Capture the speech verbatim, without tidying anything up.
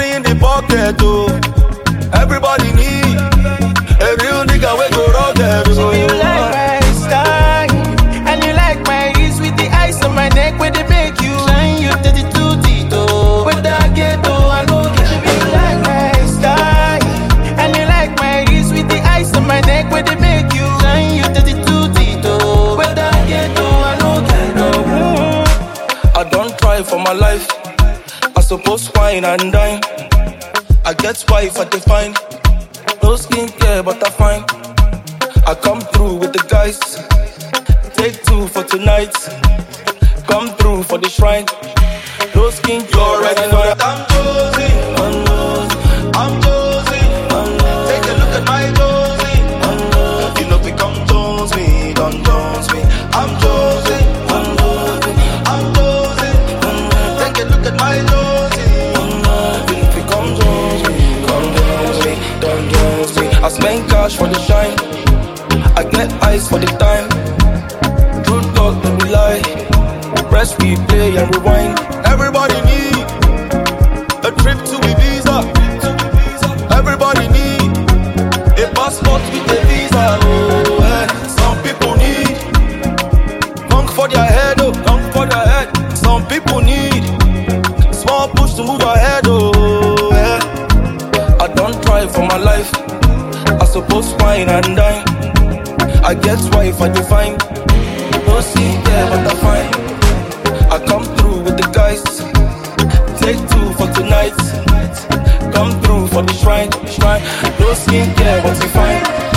money in the pocket, oh. Everybody need a real nigga wey go run them. So you like my style, and you like my ease with the ice on my neck where they make you shine. You thirty-two Tito, with that ghetto, I know that you like my style, and you like my ease with the ice on my neck where they make you shine. You thirty-two Tito, with that ghetto, I know that no. I don't try for my life. I suppose wine and dine. I get wife I define. No skincare but I find. I come through with the guys. Take two for tonight. Come through for the shrine. No skincare. You already know that I'm Josie. I'm Josie. I'm Josie. Take a look at my Josie. You know become Jones me, don't Jones me. I'm Josie. I'm Josie. I'm Josie. Take a look at my Josie. You become Jones me, come Jones me, don't Jones me. I spend cash for the shine. I get ice for the time. True talk, no be lie. Press replay and rewind. Everybody need a trip to Ibiza. Everybody need a passport with a visa. Oh, eh. Some people need funk for their head, oh, funk for their head. Some people need small push to move ahead, oh, eh. I don't try for my life. I suppose wine and dine. I get wife I define. No skincare but I find. I come through with the guys. Take two for tonight. Come through for the shrine, shrine. No skincare but we find.